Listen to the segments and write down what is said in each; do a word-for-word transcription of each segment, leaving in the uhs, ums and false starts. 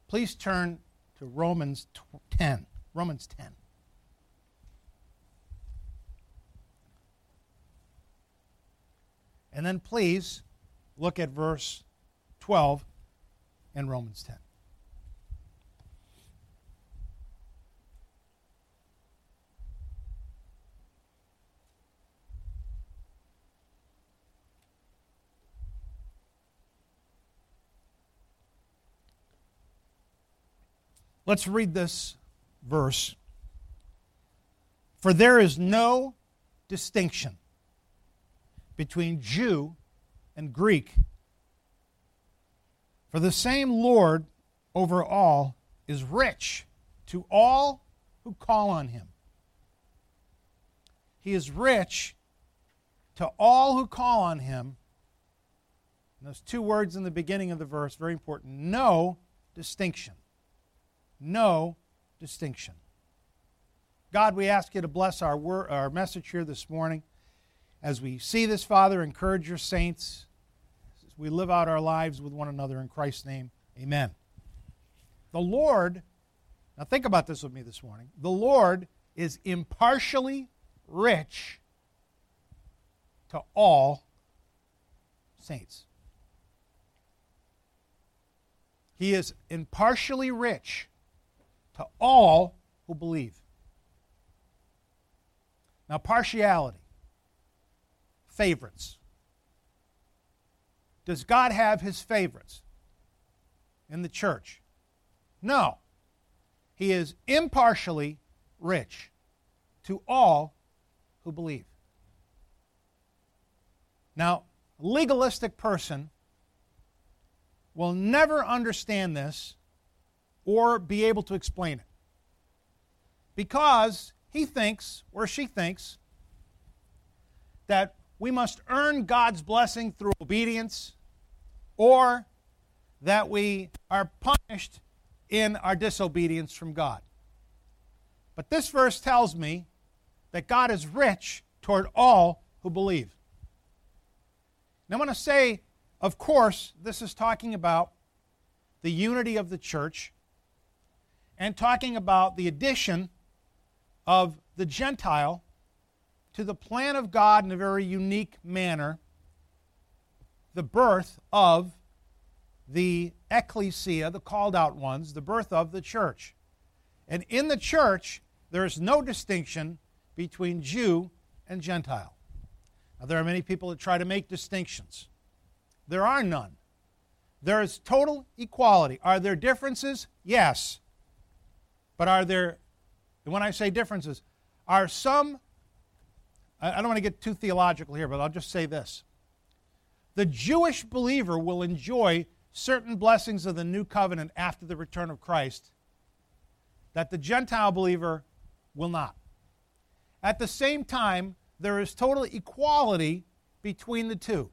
please turn to Romans ten. Romans ten. And then please look at verse twelve in Romans ten. Let's read this verse. For there is no distinction between Jew and Greek, for the same Lord over all is rich to all who call on him. He is rich to all who call on him. And those two words in the beginning of the verse, very important. No distinction. No distinction. God, we ask you to bless our word, our message here this morning. As we see this, Father, encourage your saints as we live out our lives with one another in Christ's name. Amen. The Lord, now think about this with me this morning. The Lord is impartially rich to all saints. He is impartially rich to all who believe. Now, partiality, favorites. Does God have his favorites in the church? No. He is impartially rich to all who believe. Now, a legalistic person will never understand this or be able to explain it, because he thinks, or she thinks, that we must earn God's blessing through obedience, or that we are punished in our disobedience from God. But this verse tells me that God is rich toward all who believe. Now I want to say, of course, this is talking about the unity of the church and talking about the addition of the Gentile to the plan of God in a very unique manner, the birth of the ecclesia, the called out ones, the birth of the church. And in the church, there is no distinction between Jew and Gentile. Now, there are many people that try to make distinctions. There are none. There is total equality. Are there differences? Yes. But are there, and when I say differences, are some, I don't want to get too theological here, but I'll just say this. The Jewish believer will enjoy certain blessings of the new covenant after the return of Christ that the Gentile believer will not. At the same time, there is total equality between the two.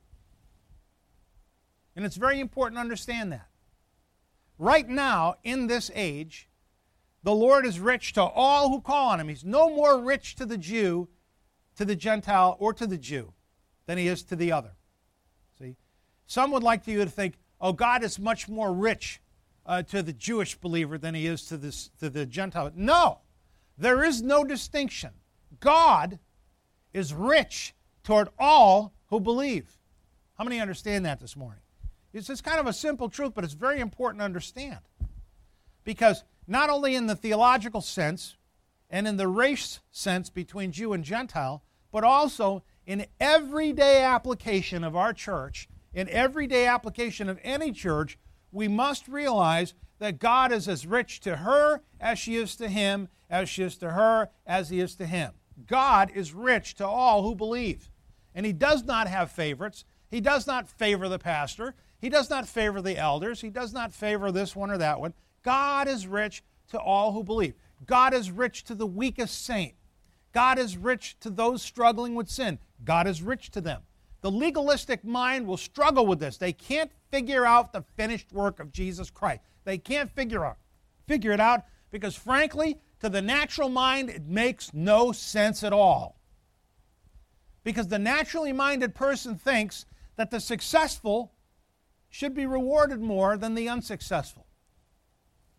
And it's very important to understand that. Right now, in this age, the Lord is rich to all who call on him. He's no more rich to the Jew, to the Gentile, or to the Jew than he is to the other. See? Some would like you to think, oh, God is much more rich uh, to the Jewish believer than he is to, this, to the Gentile. No, there is no distinction. God is rich toward all who believe. How many understand that this morning? It's just kind of a simple truth, but it's very important to understand. Because not only in the theological sense and in the race sense between Jew and Gentile, but also in everyday application of our church, in everyday application of any church, we must realize that God is as rich to her as she is to him, as she is to her, as he is to him. God is rich to all who believe. And he does not have favorites. He does not favor the pastor. He does not favor the elders. He does not favor this one or that one. God is rich to all who believe. God is rich to the weakest saint. God is rich to those struggling with sin. God is rich to them. The legalistic mind will struggle with this. They can't figure out the finished work of Jesus Christ. They can't figure out, figure it out because, frankly, to the natural mind, it makes no sense at all. Because the naturally minded person thinks that the successful should be rewarded more than the unsuccessful.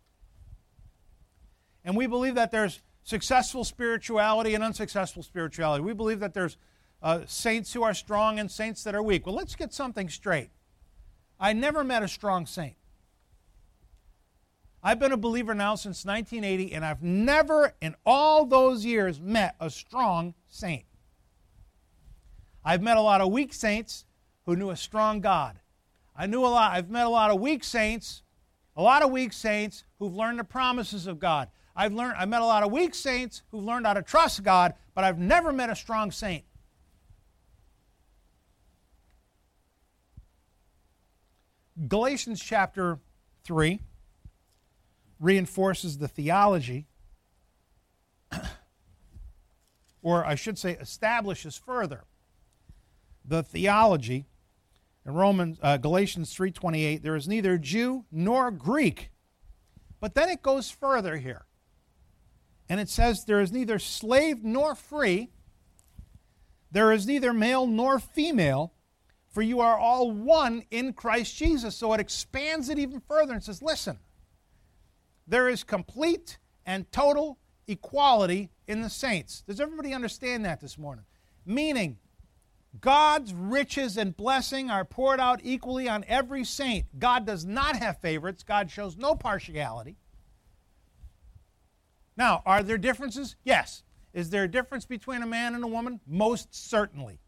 And we believe that there's successful spirituality and unsuccessful spirituality. We believe that there's uh, saints who are strong and saints that are weak. Well, let's get something straight. I never met a strong saint. I've been a believer now since nineteen eighty, and I've never in all those years met a strong saint. I've met a lot of weak saints who knew a strong God. I knew a lot. I've met a lot of weak saints, a lot of weak saints who've learned the promises of God. I've learned. I've met a lot of weak saints who've learned how to trust God, but I've never met a strong saint. Galatians chapter three reinforces the theology, or I should say establishes further the theology. In Romans, uh, Galatians three twenty-eight, there is neither Jew nor Greek. But then it goes further here. And it says there is neither slave nor free. There is neither male nor female, for you are all one in Christ Jesus. So it expands it even further and says, listen, there is complete and total equality in the saints. Does everybody understand that this morning? Meaning, God's riches and blessing are poured out equally on every saint. God does not have favorites. God shows no partiality. Now, are there differences? Yes. Is there a difference between a man and a woman? Most certainly.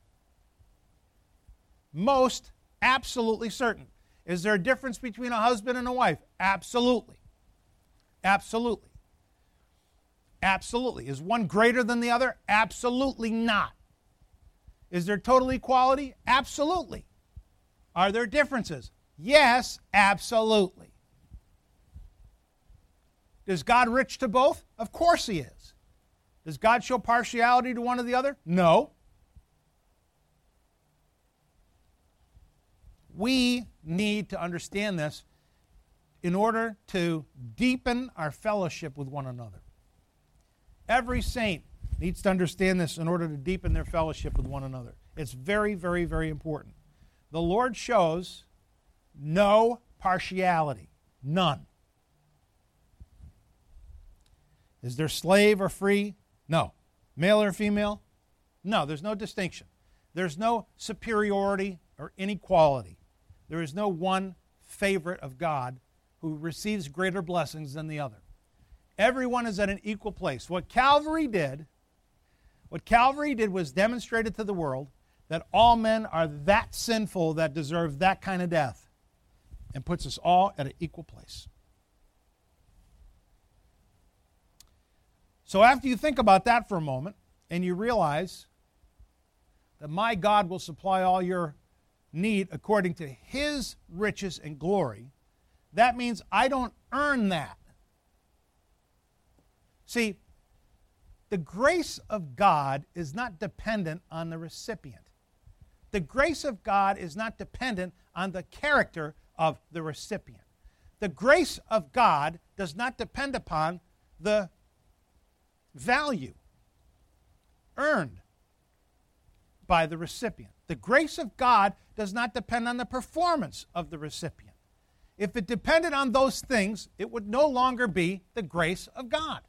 Most absolutely certain. Is there a difference between a husband and a wife? Absolutely. Absolutely. Absolutely. Is one greater than the other? Absolutely not. Is there total equality? Absolutely. Are there differences? Yes, absolutely. Is God rich to both? Of course He is. Does God show partiality to one or the other? No. We need to understand this in order to deepen our fellowship with one another. Every saint needs to understand this in order to deepen their fellowship with one another. It's very, very, very important. The Lord shows no partiality. None. Is there slave or free? No. Male or female? No, there's no distinction. There's no superiority or inequality. There is no one favorite of God who receives greater blessings than the other. Everyone is at an equal place. What Calvary did, what Calvary did was demonstrated to the world that all men are that sinful that deserve that kind of death, and puts us all at an equal place. So after you think about that for a moment, and you realize that my God will supply all your need according to His riches and glory, that means I don't earn that. See, the grace of God is not dependent on the recipient. The grace of God is not dependent on the character of the recipient. The grace of God does not depend upon the value earned by the recipient. The grace of God does not depend on the performance of the recipient. If it depended on those things, it would no longer be the grace of God.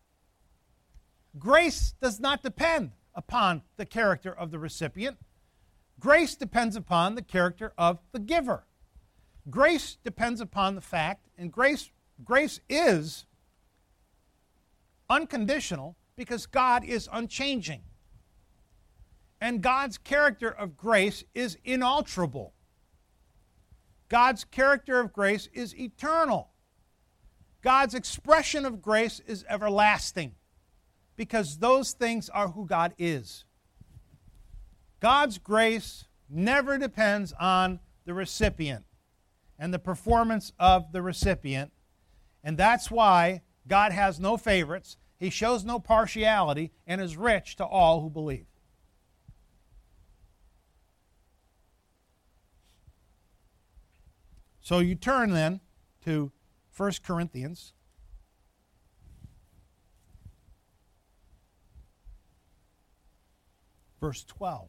Grace does not depend upon the character of the recipient. Grace depends upon the character of the giver. Grace depends upon the fact, and grace, grace is unconditional because God is unchanging. And God's character of grace is inalterable. God's character of grace is eternal. God's expression of grace is everlasting, because those things are who God is. God's grace never depends on the recipient and the performance of the recipient, and that's why God has no favorites, He shows no partiality, and is rich to all who believe. So you turn then to First Corinthians. Verse twelve.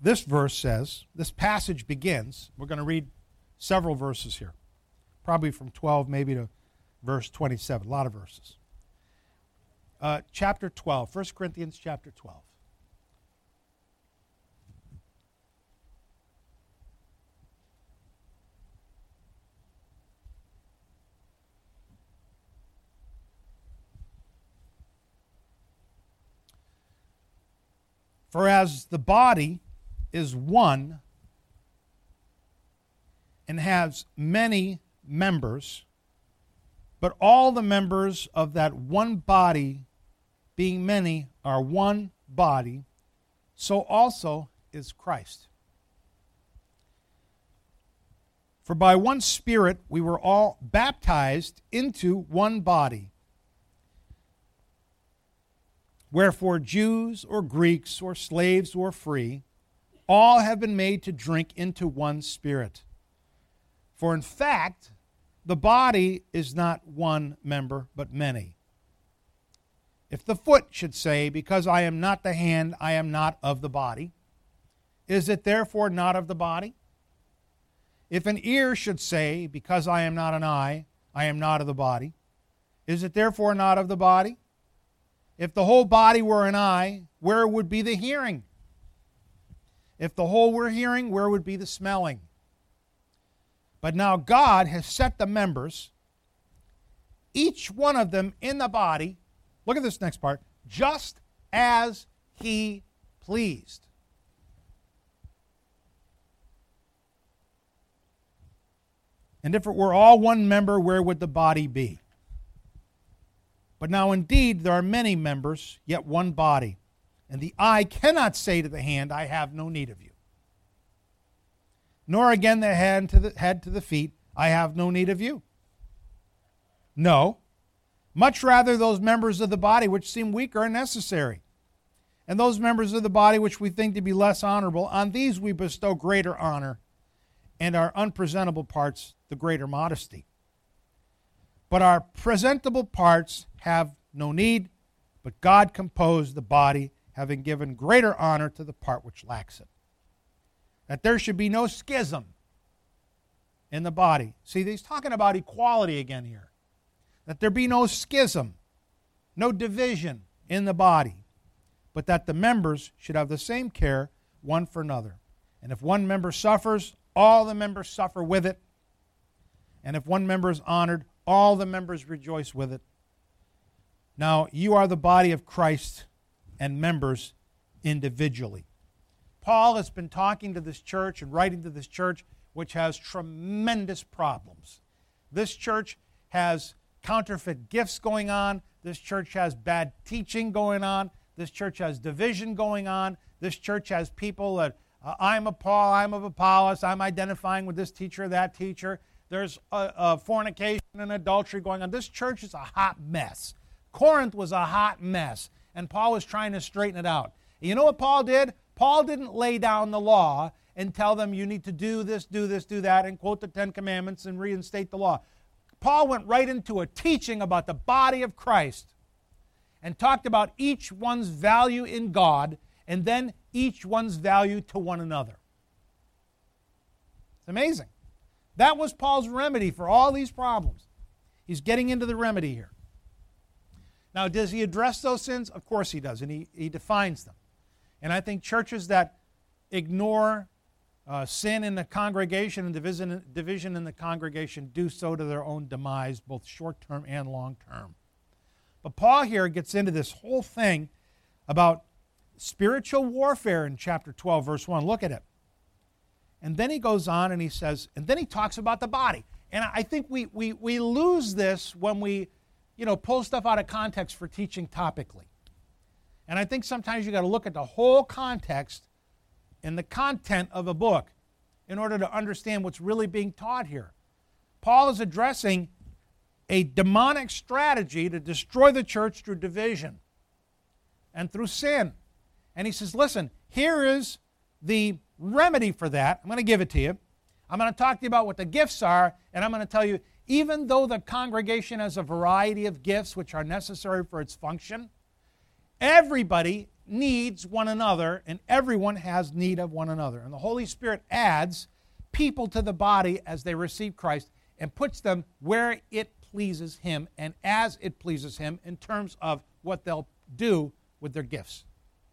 this verse says, this passage begins, we're going to read several verses here, probably from twelve maybe to verse twenty-seven, a lot of verses. Uh, chapter twelve, First Corinthians chapter twelve. For as the body is one and has many members, but all the members of that one body, being many, are one body, so also is Christ. For by one Spirit we were all baptized into one body. Wherefore Jews or Greeks or slaves or free, all have been made to drink into one Spirit. For in fact, the body is not one member, but many. If the foot should say, because I am not the hand, I am not of the body, is it therefore not of the body? If an ear should say, because I am not an eye, I am not of the body, is it therefore not of the body? If the whole body were an eye, where would be the hearing? If the whole were hearing, where would be the smelling? But now God has set the members, each one of them in the body, look at this next part, just as He pleased. And if it were all one member, where would the body be? But now indeed there are many members, yet one body. And the eye cannot say to the hand, I have no need of you. Nor again the head to the, head to the feet, I have no need of you. No, much rather those members of the body which seem weaker are necessary. And those members of the body which we think to be less honorable, on these we bestow greater honor, and our unpresentable parts the greater modesty. But our presentable parts have no need, but God composed the body, having given greater honor to the part which lacks it. That there should be no schism in the body. See, he's talking about equality again here. That there be no schism, no division in the body, but that the members should have the same care one for another. And if one member suffers, all the members suffer with it. And if one member is honored, all the members rejoice with it. Now, you are the body of Christ and members individually. Paul has been talking to this church and writing to this church, which has tremendous problems. This church has counterfeit gifts going on. This church has bad teaching going on. This church has division going on. This church has people that, uh, I'm of Paul, I'm of Apollos, I'm identifying with this teacher, that teacher. There's a, a fornication and adultery going on. This church is a hot mess. Corinth was a hot mess, and Paul was trying to straighten it out. And you know what Paul did? Paul didn't lay down the law and tell them you need to do this, do this, do that, and quote the Ten Commandments and reinstate the law. Paul went right into a teaching about the body of Christ and talked about each one's value in God and then each one's value to one another. It's amazing. That was Paul's remedy for all these problems. He's getting into the remedy here. Now, does he address those sins? Of course he does, and he, he defines them. And I think churches that ignore uh, sin in the congregation and division, division in the congregation do so to their own demise, both short-term and long-term. But Paul here gets into this whole thing about spiritual warfare in chapter twelve, verse one. Look at it. And then he goes on and he says, and then he talks about the body. And I think we we we lose this when we, you know, pull stuff out of context for teaching topically. And I think sometimes you got to look at the whole context and the content of a book in order to understand what's really being taught here. Paul is addressing a demonic strategy to destroy the church through division and through sin. And he says, listen, here is the remedy for that. I'm going to give it to you. I'm going to talk to you about what the gifts are, and I'm going to tell you, even though the congregation has a variety of gifts which are necessary for its function, everybody needs one another, and everyone has need of one another. And the Holy Spirit adds people to the body as they receive Christ and puts them where it pleases Him and as it pleases Him in terms of what they'll do with their gifts.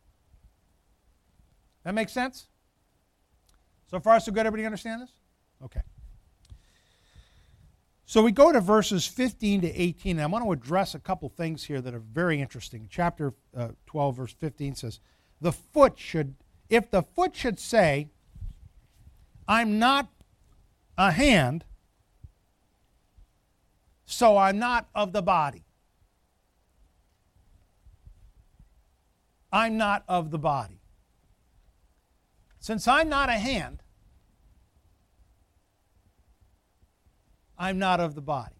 That makes sense? So far, so good? Everybody understand this? Okay. So we go to verses fifteen to eighteen, and I want to address a couple things here that are very interesting. Chapter uh, twelve, verse fifteen says, "The foot should, if the foot should say, I'm not a hand, so I'm not of the body. I'm not of the body. Since I'm not a hand, I'm not of the body."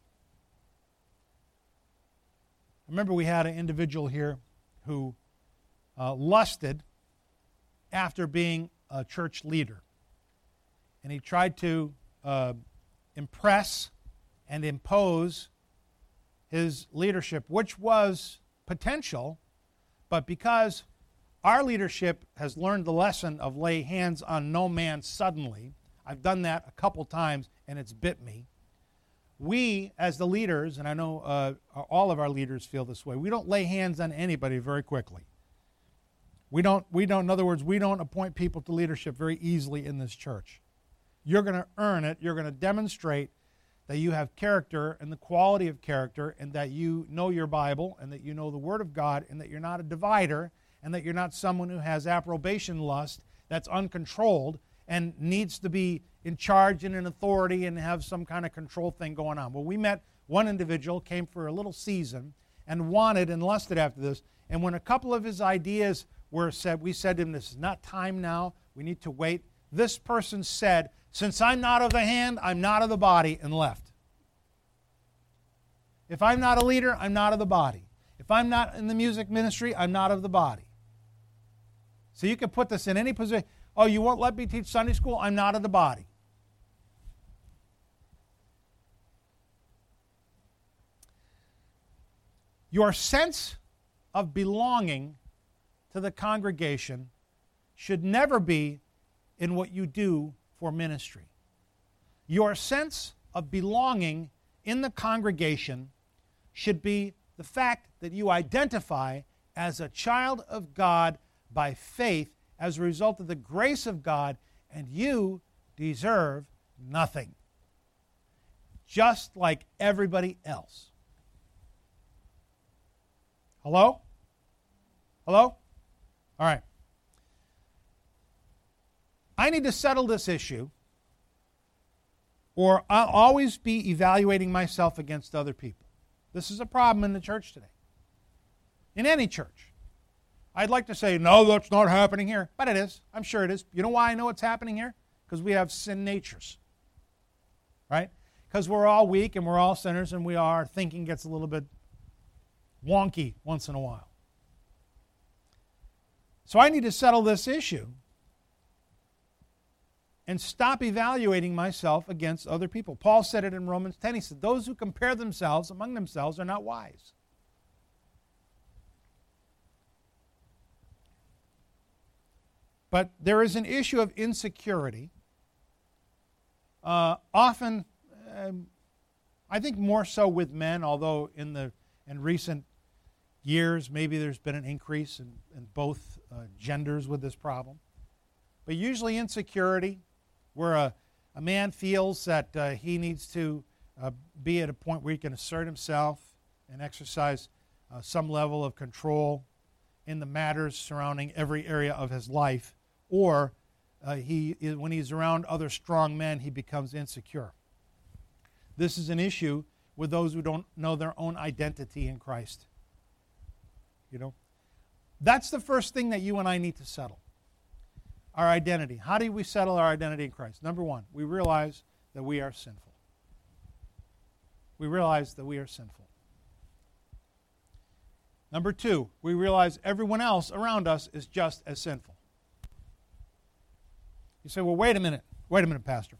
Remember, we had an individual here who uh, lusted after being a church leader. And he tried to uh, impress and impose his leadership, which was potential, but because our leadership has learned the lesson of lay hands on no man suddenly, I've done that a couple times and it's bit me. We, as the leaders, and I know uh, all of our leaders feel this way, we don't lay hands on anybody very quickly. We don't, we don't, in other words, we don't appoint people to leadership very easily in this church. You're going to earn it. You're going to demonstrate that you have character and the quality of character and that you know your Bible and that you know the Word of God and that you're not a divider and that you're not someone who has approbation lust that's uncontrolled and needs to be in charge and in authority and have some kind of control thing going on. Well, we met one individual, came for a little season, and wanted and lusted after this. And when a couple of his ideas were said, we said to him, this is not time now. We need to wait. This person said, since I'm not of the hand, I'm not of the body, and left. If I'm not a leader, I'm not of the body. If I'm not in the music ministry, I'm not of the body. So you can put this in any position. Oh, you won't let me teach Sunday school? I'm not of the body. Your sense of belonging to the congregation should never be in what you do for ministry. Your sense of belonging in the congregation should be the fact that you identify as a child of God by faith as a result of the grace of God, and you deserve nothing, just like everybody else. Hello? Hello? All right. I need to settle this issue, or I'll always be evaluating myself against other people. This is a problem in the church today. In any church. I'd like to say, no, that's not happening here. But it is. I'm sure it is. You know why I know it's happening here? Because we have sin natures. Right? Because we're all weak and we're all sinners and we are, our thinking gets a little bit wonky once in a while. So I need to settle this issue and stop evaluating myself against other people. Paul said it in Romans ten. He said, those who compare themselves among themselves are not wise. But there is an issue of insecurity. Uh, often, um, I think more so with men, although in the in recent years maybe there's been an increase in, in both uh, genders with this problem. But usually insecurity, where a, a man feels that uh, he needs to uh, be at a point where he can assert himself and exercise uh, some level of control in the matters surrounding every area of his life. Or uh, he, when he's around other strong men, he becomes insecure. This is an issue with those who don't know their own identity in Christ. You know, that's the first thing that you and I need to settle. Our identity. How do we settle our identity in Christ? Number one, we realize that we are sinful. We realize that we are sinful. Number two, we realize everyone else around us is just as sinful. You say, well, wait a minute. Wait a minute, Pastor.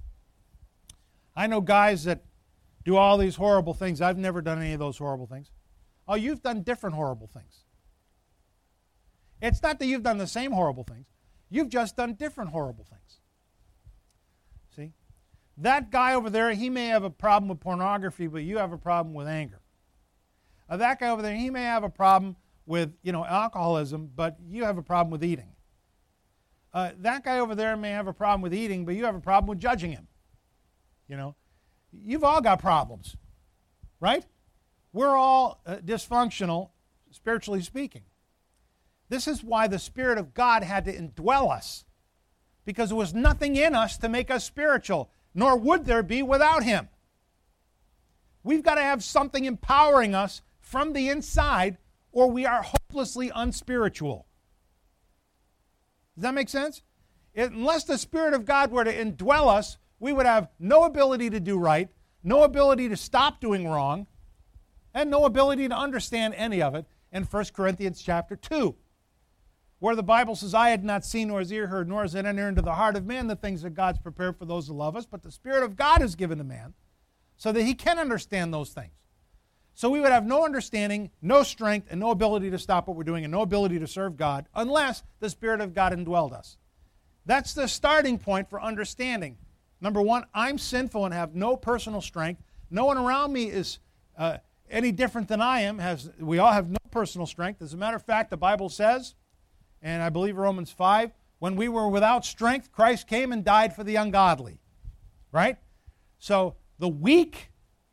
I know guys that do all these horrible things. I've never done any of those horrible things. Oh, you've done different horrible things. It's not that you've done the same horrible things. You've just done different horrible things. See? That guy over there, he may have a problem with pornography, but you have a problem with anger. Uh, that guy over there, he may have a problem with, you know, alcoholism, but you have a problem with eating. Uh, that guy over there may have a problem with eating, but you have a problem with judging him. You know, you've all got problems, right? We're all uh, dysfunctional, spiritually speaking. This is why the Spirit of God had to indwell us, because there was nothing in us to make us spiritual, nor would there be without Him. We've got to have something empowering us from the inside, or we are hopelessly unspiritual. Does that make sense? It, unless the Spirit of God were to indwell us, we would have no ability to do right, no ability to stop doing wrong, and no ability to understand any of it in First Corinthians chapter two, where the Bible says, I had not seen nor has ear heard, nor has it entered into the heart of man the things that God's prepared for those who love us, but the Spirit of God is given to man so that he can understand those things. So we would have no understanding, no strength, and no ability to stop what we're doing, and no ability to serve God unless the Spirit of God indwelled us. That's the starting point for understanding. Number one, I'm sinful and have no personal strength. No one around me is uh, any different than I am. Has, we all have no personal strength. As a matter of fact, the Bible says, and I believe Romans five, when we were without strength, Christ came and died for the ungodly. Right? So the weak,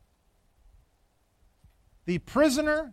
the prisoner,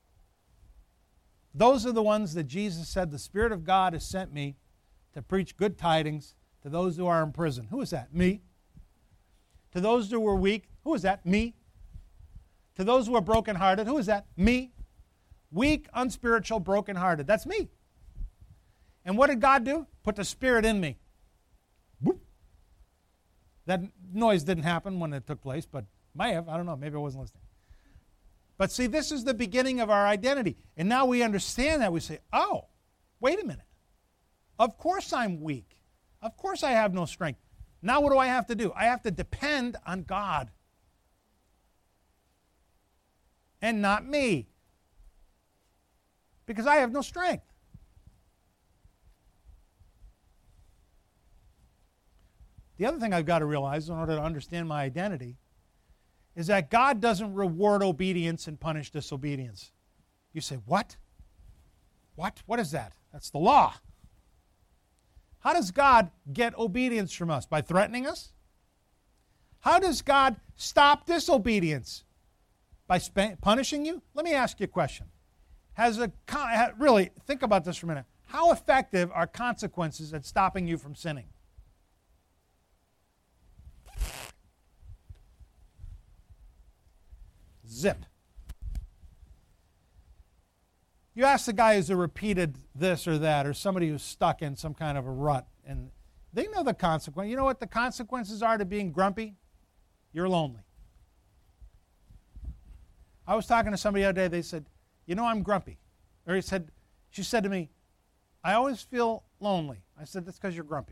those are the ones that Jesus said, the Spirit of God has sent me to preach good tidings to those who are in prison. Who is that? Me. To those who are weak. Who is that? Me. To those who are brokenhearted. Who is that? Me. Weak, unspiritual, brokenhearted. That's me. And what did God do? Put the Spirit in me. Boop. That noise didn't happen when it took place, but might have. I don't know. Maybe I wasn't listening. But see, this is the beginning of our identity. And now we understand that. We say, oh, wait a minute. Of course I'm weak. Of course I have no strength. Now what do I have to do? I have to depend on God. And not me. Because I have no strength. The other thing I've got to realize in order to understand my identity is that God doesn't reward obedience and punish disobedience. You say, what? What? What is that? That's the law. How does God get obedience from us? By threatening us? How does God stop disobedience? By sp- punishing you? Let me ask you a question. Has a con- really, think about this for a minute. How effective are consequences at stopping you from sinning? Zip. You ask the guy who's a repeated this or that, or somebody who's stuck in some kind of a rut, and they know the consequence. You know what the consequences are to being grumpy? You're lonely. I was talking to somebody the other day, they said, you know, I'm grumpy. Or he said, she said to me, I always feel lonely. I said, that's because you're grumpy.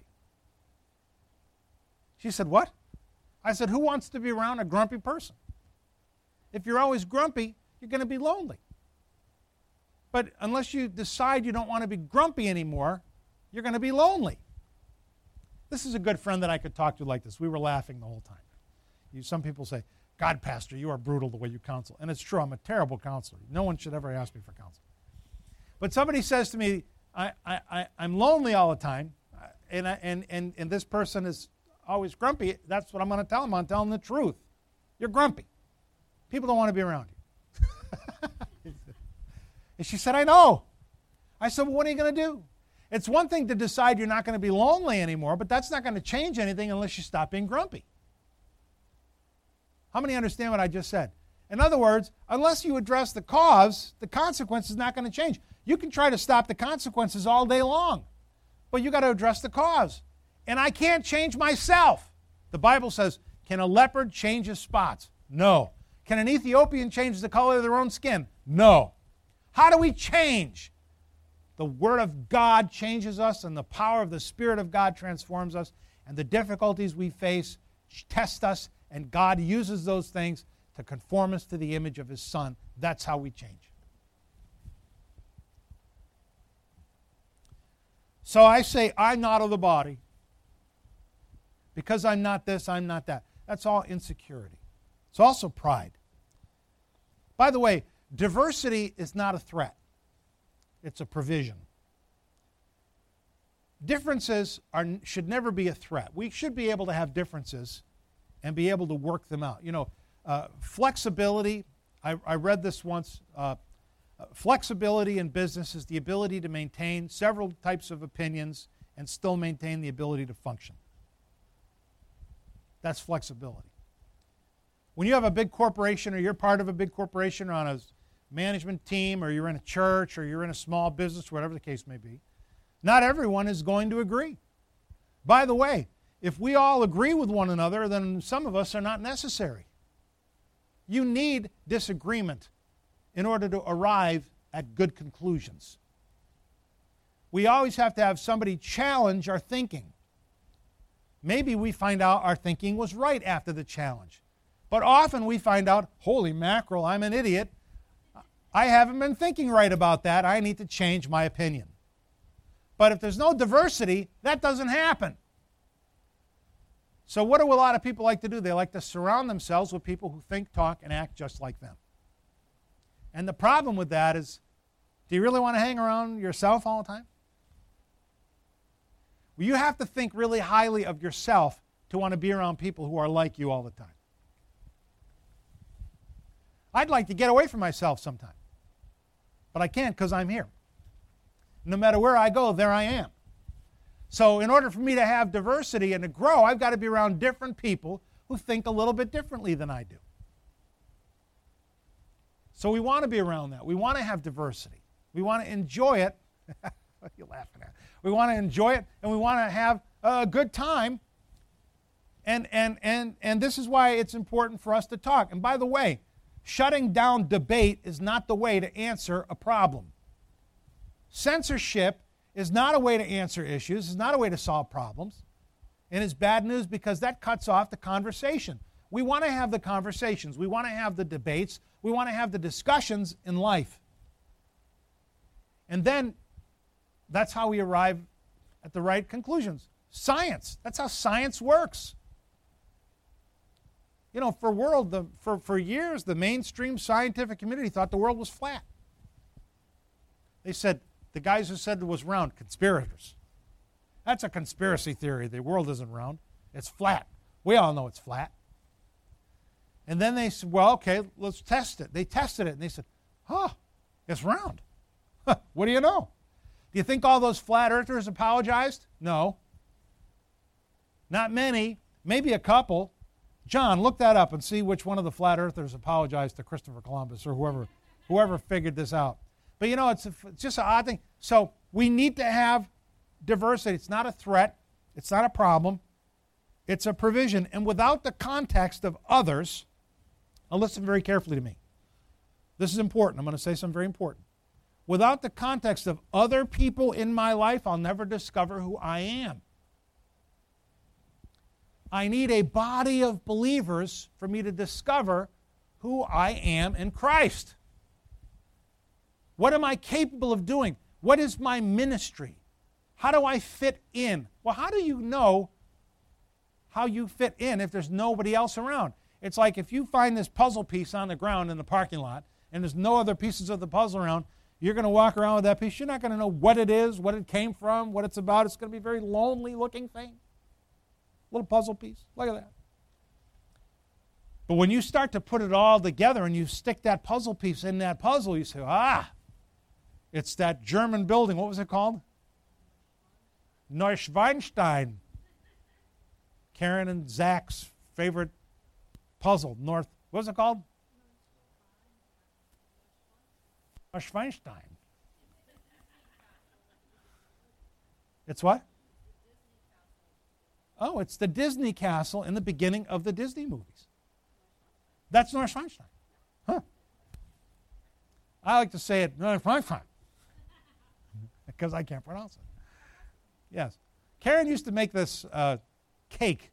She said, what? I said, who wants to be around a grumpy person? If you're always grumpy, you're going to be lonely. But unless you decide you don't want to be grumpy anymore, you're going to be lonely. This is a good friend that I could talk to like this. We were laughing the whole time. You, some people say, God, Pastor, you are brutal the way you counsel. And it's true, I'm a terrible counselor. No one should ever ask me for counsel. But somebody says to me, I, I, I, I'm lonely all the time, and, I, and, and, and this person is always grumpy. That's what I'm going to tell them. I'm telling them the truth. You're grumpy. People don't want to be around you. And she said, I know. I said, well, what are you going to do? It's one thing to decide you're not going to be lonely anymore, but that's not going to change anything unless you stop being grumpy. How many understand what I just said? In other words, unless you address the cause, the consequence is not going to change. You can try to stop the consequences all day long, but you got to address the cause. And I can't change myself. The Bible says, can a leopard change his spots? No. Can an Ethiopian change the color of their own skin? No. How do we change? The Word of God changes us, and the power of the Spirit of God transforms us, and the difficulties we face test us, and God uses those things to conform us to the image of His Son. That's how we change. So I say, I'm not of the body. Because I'm not this, I'm not that. That's all insecurity. It's also pride. By the way, diversity is not a threat. It's a provision. Differences are, should never be a threat. We should be able to have differences and be able to work them out. You know, uh, flexibility, I, I read this once, uh, uh, flexibility in business is the ability to maintain several types of opinions and still maintain the ability to function. That's flexibility. When you have a big corporation or you're part of a big corporation or on a management team or you're in a church or you're in a small business, whatever the case may be, not everyone is going to agree. By the way, if we all agree with one another, then some of us are not necessary. You need disagreement in order to arrive at good conclusions. We always have to have somebody challenge our thinking. Maybe we find out our thinking was right after the challenge. But often we find out, holy mackerel, I'm an idiot. I haven't been thinking right about that. I need to change my opinion. But if there's no diversity, that doesn't happen. So what do a lot of people like to do? They like to surround themselves with people who think, talk, and act just like them. And the problem with that is, do you really want to hang around yourself all the time? Well, you have to think really highly of yourself to want to be around people who are like you all the time. I'd like to get away from myself sometime. But I can't because I'm here. No matter where I go, there I am. So in order for me to have diversity and to grow, I've got to be around different people who think a little bit differently than I do. So we want to be around that. We want to have diversity. We want to enjoy it. What are you laughing at? We want to enjoy it, and we want to have a good time. And, and, and, and this is why it's important for us to talk. And by the way, shutting down debate is not the way to answer a problem. Censorship is not a way to answer issues. It's not a way to solve problems. And it's bad news because that cuts off the conversation. We want to have the conversations. We want to have the debates. We want to have the discussions in life. And then that's how we arrive at the right conclusions. Science. That's how science works. You know, for world, the, for, for years, the mainstream scientific community thought the world was flat. They said, the guys who said it was round, conspirators. That's a conspiracy theory. The world isn't round. It's flat. We all know it's flat. And then they said, well, okay, let's test it. They tested it, and they said, huh, it's round. Huh, what do you know? Do you think all those flat earthers apologized? No. Not many. Maybe a couple. John, look that up and see which one of the flat earthers apologized to Christopher Columbus or whoever, whoever figured this out. But you know, it's, a, it's just an odd thing. So we need to have diversity. It's not a threat. It's not a problem. It's a provision. And without the context of others, now listen very carefully to me. This is important. I'm going to say something very important. Without the context of other people in my life, I'll never discover who I am. I need a body of believers for me to discover who I am in Christ. What am I capable of doing? What is my ministry? How do I fit in? Well, how do you know how you fit in if there's nobody else around? It's like if you find this puzzle piece on the ground in the parking lot and there's no other pieces of the puzzle around, you're going to walk around with that piece. You're not going to know what it is, what it came from, what it's about. It's going to be a very lonely looking thing. Little puzzle piece. Look at that. But when you start to put it all together and you stick that puzzle piece in that puzzle, you say, ah, it's that German building. What was it called? Neuschwanstein. Karen and Zach's favorite puzzle. North, what was it called? Neuschwanstein. It's what? Oh, it's the Disney castle in the beginning of the Disney movies. That's Neuschwanstein. Huh. I like to say it Neuschwanstein because I can't pronounce it. Yes. Karen used to make this uh, cake.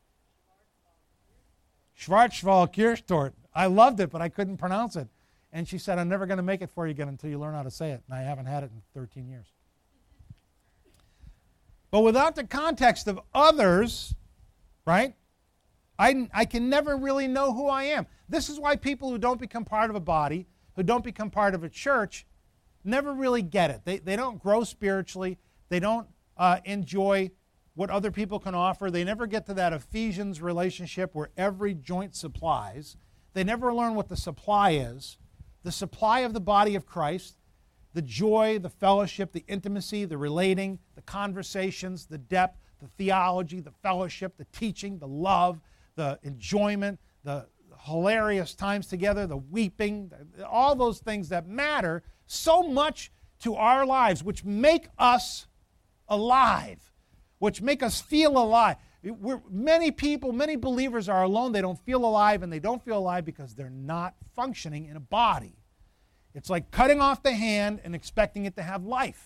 Schwarzwald-Kirschtorte. I loved it, but I couldn't pronounce it. And she said, I'm never going to make it for you again until you learn how to say it. And I haven't had it in thirteen years. But without the context of others, right, I, I can never really know who I am. This is why people who don't become part of a body, who don't become part of a church, never really get it. They, they don't grow spiritually. They don't uh, enjoy what other people can offer. They never get to that Ephesians relationship where every joint supplies. They never learn what the supply is. The supply of the body of Christ, the joy, the fellowship, the intimacy, the relating, the conversations, the depth, the theology, the fellowship, the teaching, the love, the enjoyment, the hilarious times together, the weeping, all those things that matter so much to our lives, which make us alive, which make us feel alive. We're, many people, many believers are alone. They don't feel alive, and they don't feel alive because they're not functioning in a body. It's like cutting off the hand and expecting it to have life.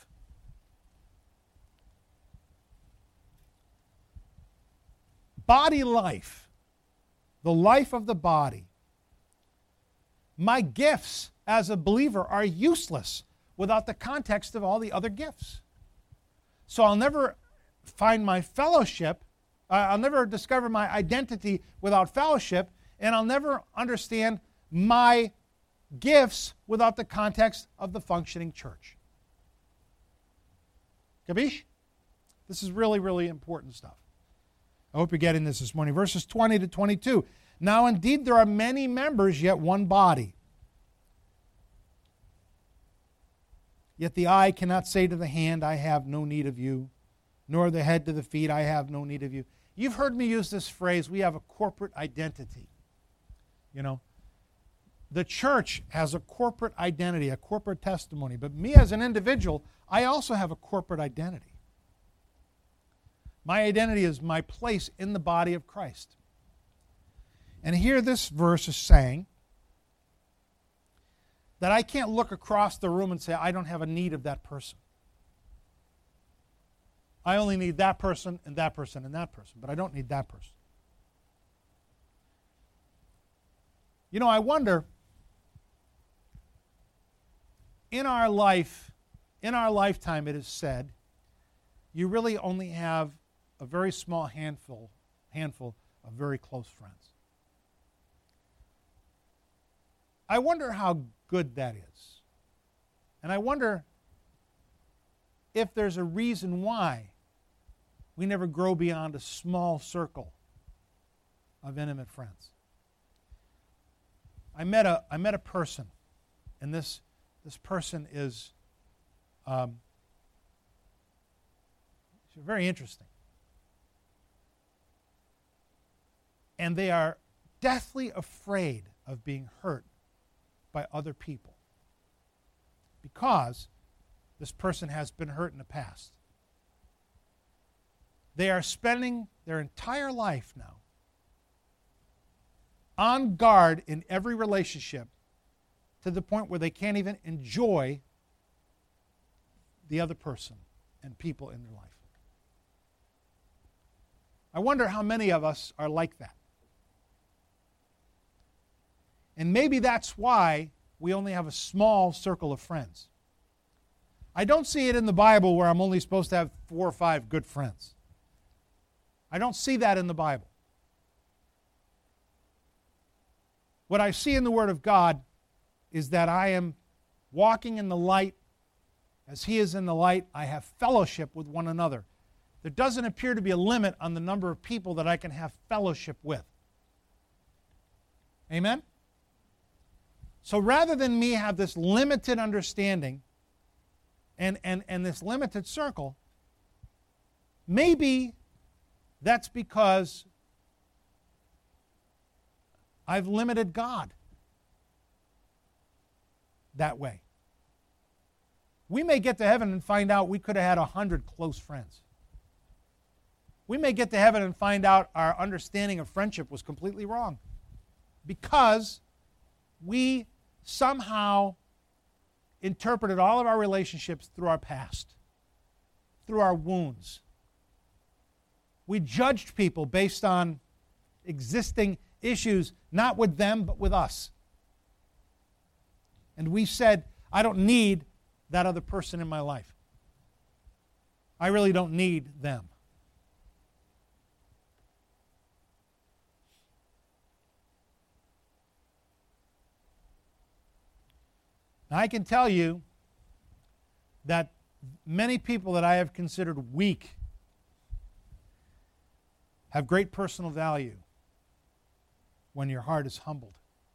Body life, the life of the body. My gifts as a believer are useless without the context of all the other gifts. So I'll never find my fellowship, uh, I'll never discover my identity without fellowship, and I'll never understand my gifts without the context of the functioning church. Capiche? This is really, really important stuff. I hope you're getting this this morning. Verses twenty to twenty-two. Now indeed there are many members, yet one body. Yet the eye cannot say to the hand, I have no need of you, nor the head to the feet, I have no need of you. You've heard me use this phrase, we have a corporate identity. You know, the church has a corporate identity, a corporate testimony. But me as an individual, I also have a corporate identity. My identity is my place in the body of Christ. And here this verse is saying that I can't look across the room and say, I don't have a need of that person. I only need that person and that person and that person, but I don't need that person. You know, I wonder, in our life, in our lifetime, it is said, you really only have a very small handful, handful of very close friends. I wonder how good that is. And I wonder if there's a reason why we never grow beyond a small circle of intimate friends. I met a, I met a person, and this, this person is um, very interesting. And they are deathly afraid of being hurt by other people because this person has been hurt in the past. They are spending their entire life now on guard in every relationship to the point where they can't even enjoy the other person and people in their life. I wonder how many of us are like that. And maybe that's why we only have a small circle of friends. I don't see it in the Bible where I'm only supposed to have four or five good friends. I don't see that in the Bible. What I see in the Word of God is that I am walking in the light as He is in the light. I have fellowship with one another. There doesn't appear to be a limit on the number of people that I can have fellowship with. Amen? So rather than me have this limited understanding and, and, and this limited circle, maybe that's because I've limited God that way. We may get to heaven and find out we could have had a hundred close friends. We may get to heaven and find out our understanding of friendship was completely wrong because we somehow interpreted all of our relationships through our past, through our wounds. We judged people based on existing issues, not with them, but with us. And we said, I don't need that other person in my life. I really don't need them. Now, I can tell you that many people that I have considered weak have great personal value when your heart is humbled.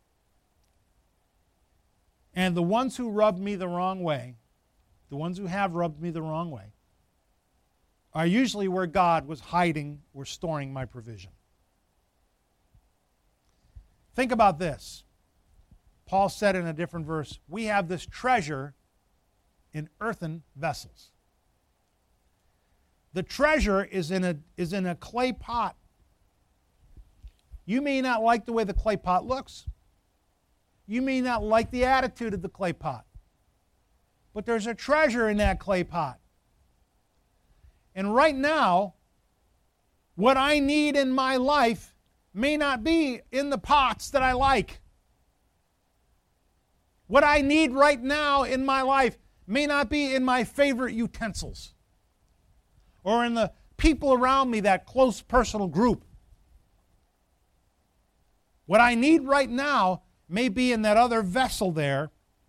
And the ones who rubbed me the wrong way, the ones who have rubbed me the wrong way, are usually where God was hiding or storing my provision. Think about this. Paul said in a different verse, we have this treasure in earthen vessels. The treasure is in a, is in a clay pot. You may not like the way the clay pot looks. You may not like the attitude of the clay pot. But there's a treasure in that clay pot. And right now, what I need in my life may not be in the pots that I like. What I need right now in my life may not be in my favorite utensils or in the people around me, that close personal group. What I need right now may be in that other vessel there.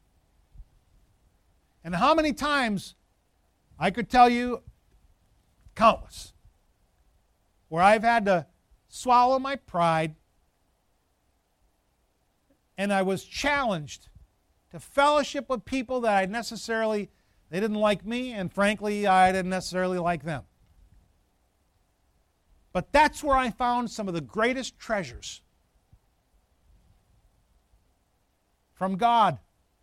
And how many times, I could tell you countless, where I've had to swallow my pride and I was challenged to fellowship with people that I necessarily, they didn't like me, and frankly, I didn't necessarily like them. But that's where I found some of the greatest treasures from God.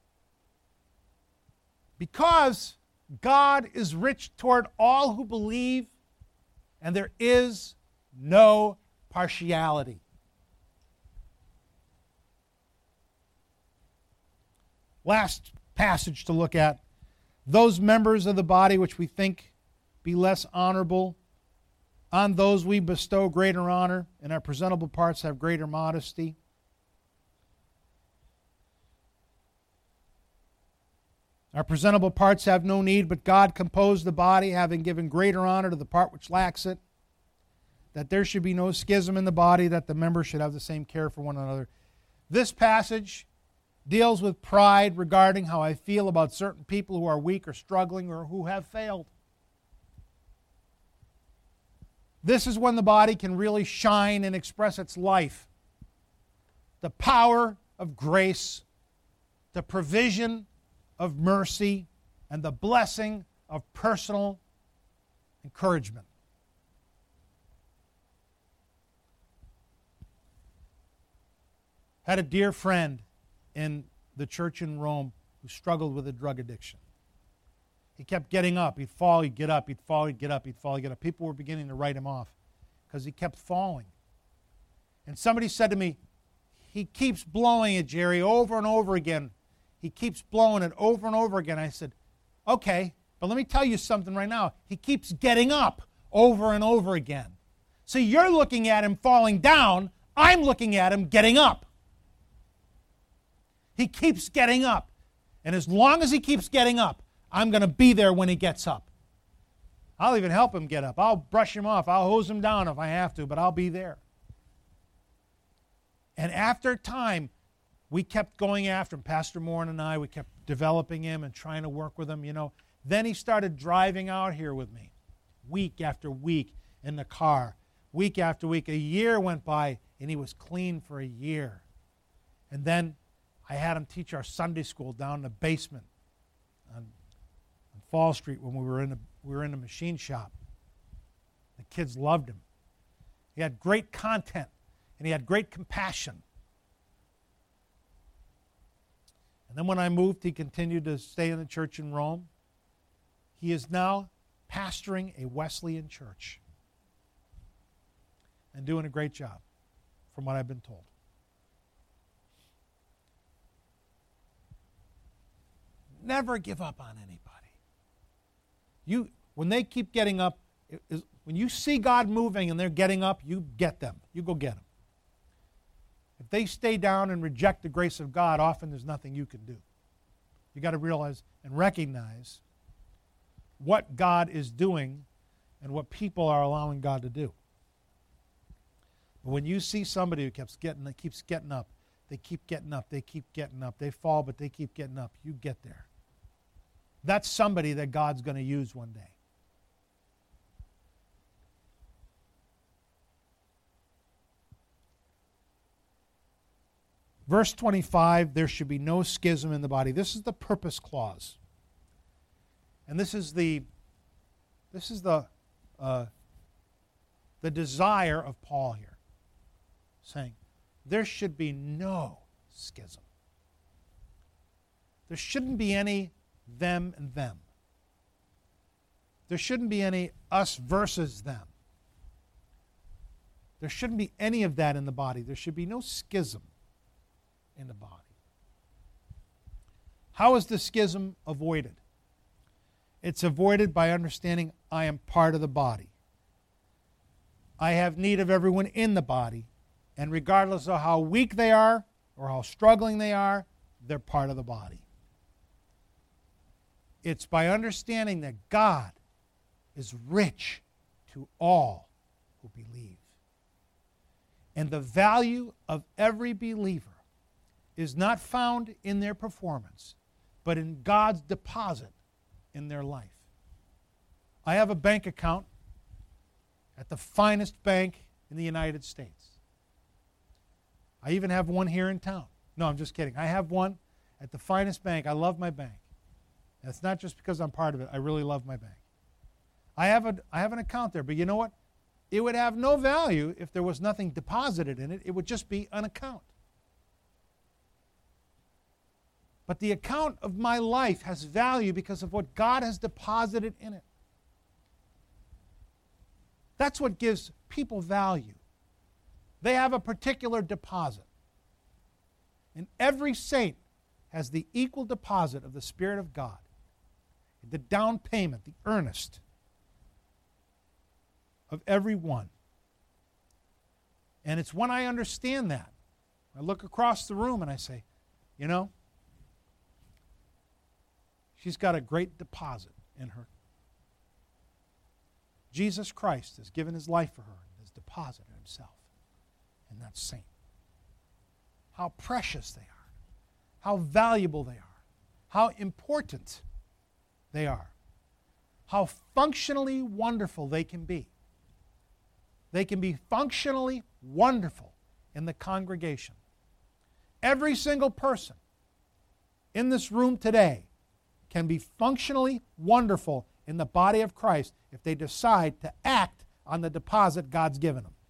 Because God is rich toward all who believe, and there is no partiality. Last passage to look at. Those members of the body which we think be less honorable, on those we bestow greater honor, and our presentable parts have greater modesty. Our presentable parts have no need, but God composed the body, having given greater honor to the part which lacks it, that there should be no schism in the body, that the members should have the same care for one another. This passage deals with pride regarding how I feel about certain people who are weak or struggling or who have failed. This is when the body can really shine and express its life. The power of grace, the provision of mercy, and the blessing of personal encouragement. Had a dear friend in the church in Rome who struggled with a drug addiction. He kept getting up. He'd fall, he'd get up, he'd fall, he'd get up, he'd fall, he'd get up. People were beginning to write him off because he kept falling. And somebody said to me, he keeps blowing it, Jerry, over and over again. He keeps blowing it over and over again. I said, okay, but let me tell you something right now. He keeps getting up over and over again. So you're looking at him falling down. I'm looking at him getting up. He keeps getting up. And as long as he keeps getting up, I'm going to be there when he gets up. I'll even help him get up. I'll brush him off. I'll hose him down if I have to, but I'll be there. And after time, we kept going after him. Pastor Moore and I, we kept developing him and trying to work with him, you know. Then he started driving out here with me, week after week in the car, week after week. A year went by, and he was clean for a year. And then I had him teach our Sunday school down in the basement on, on Fall Street when we were in the we were in the machine shop. The kids loved him. He had great content, and he had great compassion. And then when I moved, he continued to stay in the church in Rome. He is now pastoring a Wesleyan church and doing a great job, from what I've been told. Never give up on anybody. You, when they keep getting up, it is, when you see God moving and they're getting up, you get them. You go get them. If they stay down and reject the grace of God, often there's nothing you can do. You got to realize and recognize what God is doing and what people are allowing God to do. But when you see somebody who keeps getting, keeps getting up, they keep getting up, they keep getting up, they fall, but they keep getting up, you get there. That's somebody that God's going to use one day. Verse twenty-five, there should be no schism in the body. This is the purpose clause. And this is the this is the uh, the desire of Paul here, saying there should be no schism. There shouldn't be any them and them. There shouldn't be any us versus them. There shouldn't be any of that in the body. There should be no schism in the body. How is the schism avoided? It's avoided by understanding I am part of the body. I have need of everyone in the body, and regardless of how weak they are or how struggling they are, they're part of the body. It's by understanding that God is rich to all who believe. And the value of every believer is not found in their performance, but in God's deposit in their life. I have a bank account at the finest bank in the United States. I even have one here in town. No, I'm just kidding. I have one at the finest bank. I love my bank. And it's not just because I'm part of it. I really love my bank. I have a I have an account there, but you know what? It would have no value if there was nothing deposited in it. It would just be an account. But the account of my life has value because of what God has deposited in it. That's what gives people value. They have a particular deposit. And every saint has the equal deposit of the Spirit of God. The down payment, the earnest of every one. And it's when I understand that, I look across the room and I say, you know, she's got a great deposit in her. Jesus Christ has given his life for her and has deposited himself in that saint. How precious they are. How valuable they are. How important they are. How functionally wonderful they can be. They can be functionally wonderful in the congregation. Every single person in this room today can be functionally wonderful in the body of Christ if they decide to act on the deposit God's given them.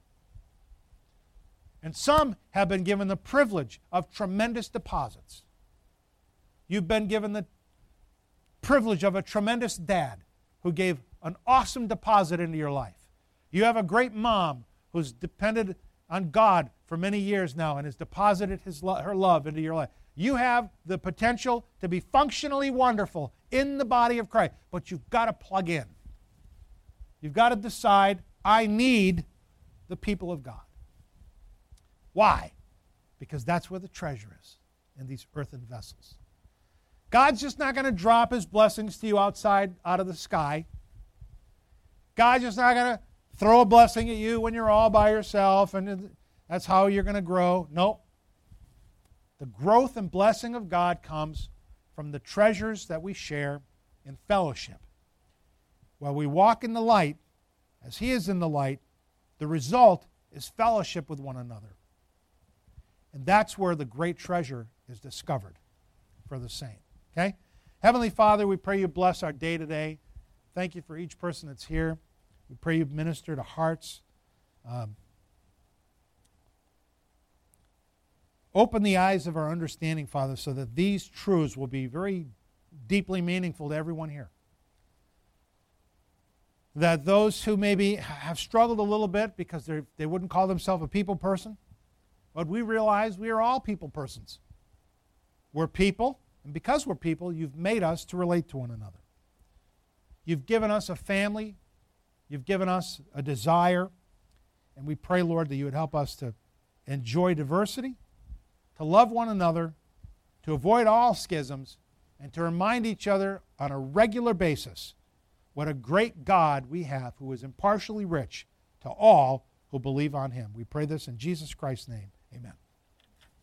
And some have been given the privilege of tremendous deposits. You've been given the privilege of a tremendous dad who gave an awesome deposit into your life. You have a great mom who's depended on God for many years now and has deposited his lo- her love into your life. You have the potential to be functionally wonderful in the body of Christ, but you've got to plug in. You've got to decide, I need the people of God. Why? Because that's where the treasure is, in these earthen vessels. God's just not going to drop his blessings to you outside, out of the sky. God's just not going to throw a blessing at you when you're all by yourself and that's how you're going to grow. No. The growth and blessing of God comes from the treasures that we share in fellowship. While we walk in the light, as he is in the light, the result is fellowship with one another. And that's where the great treasure is discovered for the saint. Okay? Heavenly Father, we pray you bless our day today. Thank you for each person that's here. We pray you minister to hearts. Um, open the eyes of our understanding, Father, so that these truths will be very deeply meaningful to everyone here. That those who maybe have struggled a little bit because they wouldn't call themselves a people person, but we realize we are all people persons. We're people, and because we're people, you've made us to relate to one another. You've given us a family. You've given us a desire. And we pray, Lord, that you would help us to enjoy diversity, to love one another, to avoid all schisms, and to remind each other on a regular basis What a great God we have who is impartially rich to all who believe on him. We pray this in Jesus Christ's name. Amen.